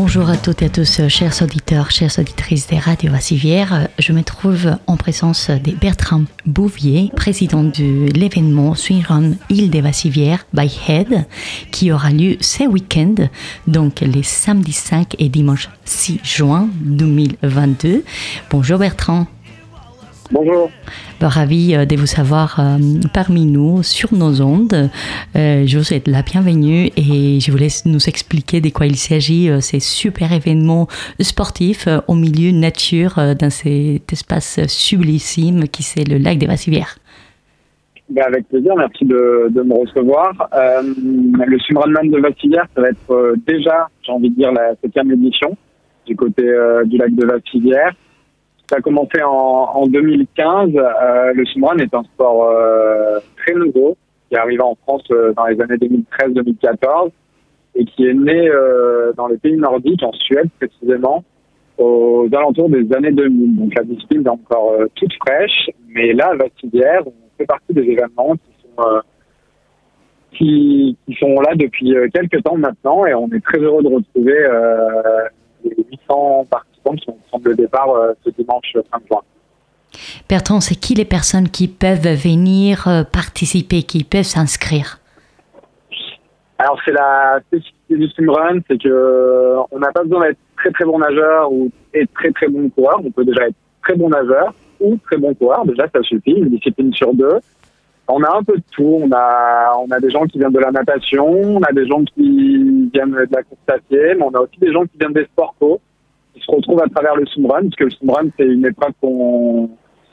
Bonjour à toutes et à tous, chers auditeurs, chères auditrices des radios Vassivière. Je me trouve en présence de Bertrand Bouvier, président de l'événement Swimrun Île des Vassivières by Head, qui aura lieu ce week-end, donc les samedis 5 et dimanche 6 juin 2022. Bonjour Bertrand. Bonjour. Ravi de vous savoir parmi nous, sur nos ondes. Je vous souhaite la bienvenue et je vous laisse nous expliquer de quoi il s'agit, ces super événements sportifs au milieu nature dans cet espace sublissime qui c'est le lac des Vassivières. Avec plaisir, merci de me recevoir. Le Swimrunman de Vassivières, ça va être déjà, j'ai envie de dire, la 7e édition du côté du lac de Vassivières. Ça a commencé en 2015. Le swimrun est un sport très nouveau qui est arrivé en France dans les années 2013-2014 et qui est né dans les pays nordiques, en Suède précisément, aux alentours des années 2000. Donc la discipline est encore toute fraîche, mais là, à Vassivières, on fait partie des événements qui sont là depuis quelques temps maintenant et on est très heureux de retrouver les 800 participants qui vont prendre le départ ce dimanche 5 juin. Bertrand, c'est qui les personnes qui peuvent venir participer, qui peuvent s'inscrire? Alors c'est la spécificité du swimrun, c'est que on n'a pas besoin d'être très très bon nageur ou être très très bon coureur. On peut déjà être très bon nageur ou très bon coureur. Déjà ça suffit, une discipline sur deux. On a un peu de tout. On a des gens qui viennent de la natation, on a des gens qui viennent de la course à pied, mais on a aussi des gens qui viennent des sports co, qui se retrouvent à travers le swimrun, parce que le swimrun c'est une épreuve qu'on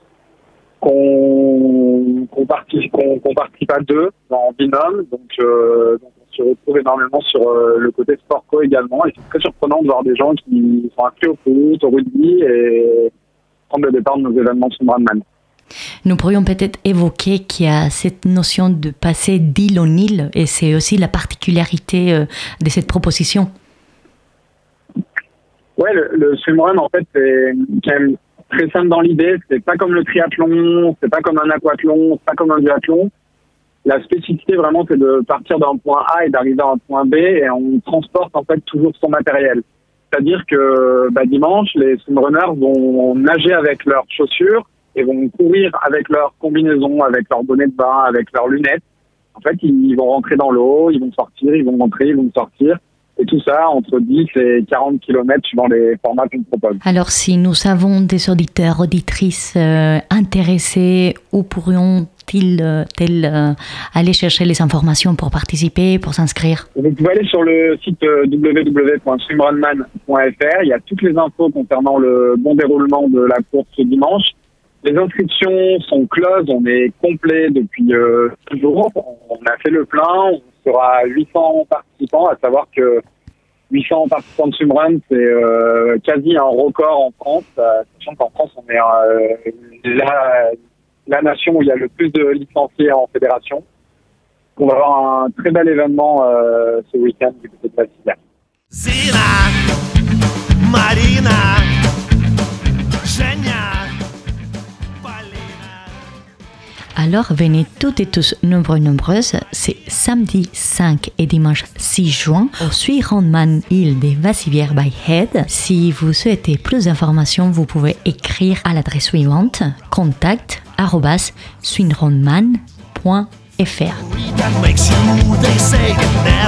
participe à deux en binôme, donc on se retrouve énormément sur le côté sport co également, et c'est très surprenant de voir des gens qui sont inscrits au foot, au rugby et prendre le départ de nos événements swimrunman. Nous pourrions peut-être évoquer qu'il y a cette notion de passer d'île en île, et c'est aussi la particularité de cette proposition. Ouais, le swimrun, en fait, c'est quand même très simple dans l'idée. C'est pas comme le triathlon, c'est pas comme un aquathlon, c'est pas comme un duathlon. La spécificité, vraiment, c'est de partir d'un point A et d'arriver à un point B, et on transporte, en fait, toujours son matériel. C'est-à-dire que, dimanche, les swimrunners vont nager avec leurs chaussures et vont courir avec leur combinaison, avec leur bonnet de bain, avec leurs lunettes. En fait, ils vont rentrer dans l'eau, ils vont sortir, ils vont rentrer, ils vont sortir. Et tout ça entre 10 et 40 km suivant les formats qu'on propose. Alors, si nous avons des auditeurs, auditrices intéressés, où pourrions-ils aller chercher les informations pour participer, pour s'inscrire? Vous pouvez aller sur le site www.swimrunman.fr. Il y a toutes les infos concernant le bon déroulement de la course ce dimanche. Les inscriptions sont closes, on est complet depuis 2 jours. On a fait le plein, on sera 800 participants, à savoir que 800 participants de swimrun, c'est quasi un record en France, sachant qu'en France, on est la nation où il y a le plus de licenciés en fédération. On va avoir un très bel événement ce week-end du côté de Vassivières. Zina, Marina, Genia. Alors, venez toutes et tous nombreuses, c'est samedi 5 et dimanche 6 juin au Swimrunman Île des Vassivières by Head. Si vous souhaitez plus d'informations, vous pouvez écrire à l'adresse suivante contact@swimrunman.fr.